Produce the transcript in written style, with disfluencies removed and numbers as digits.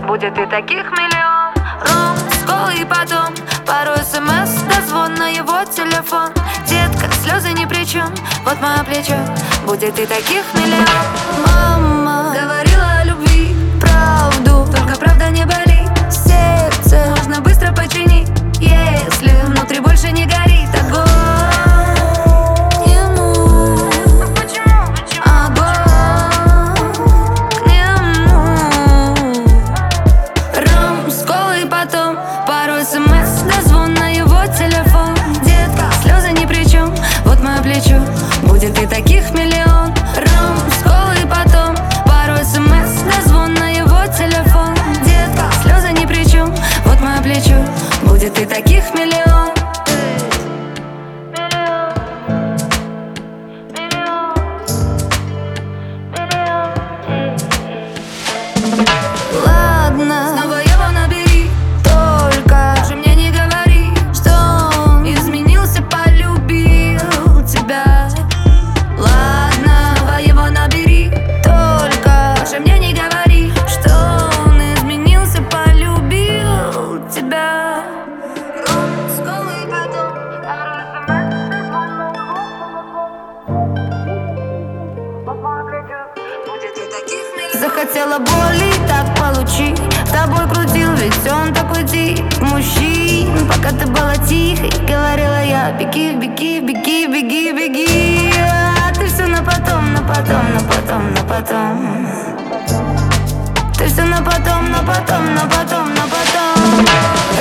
будет и таких миллион. Ром, школа и потом пару смс, дозвон на его телефон. Детка, слезы ни при чем, вот мое плечо, будет и таких миллион. Мама говорила о любви правду, только правда не болит. Сердце можно быстро починить, если внутри больше не горит огонь. Пару смс, дозвон на его телефон. Детка, слезы ни при чем, вот мое плечо, будет и таких миллион. Ром, школа и потом пару смс, дозвон на его телефон. Детка, слезы ни при чем, вот мое плечо, будет и таких миллион. Ладно, снова его набери, только же мне не говори, что он изменился, полюбил тебя. Ладно, снова его набери, только же мне не говори, что он изменился, полюбил тебя. Захотела боли, так получи. С тобой крутил, ведь он такой тип мужчин. Пока ты была тихой, говорила я: беги, беги, беги, беги, беги. А ты все на потом, на потом, на потом, на потом. Ты все на потом, на потом, на потом, на потом.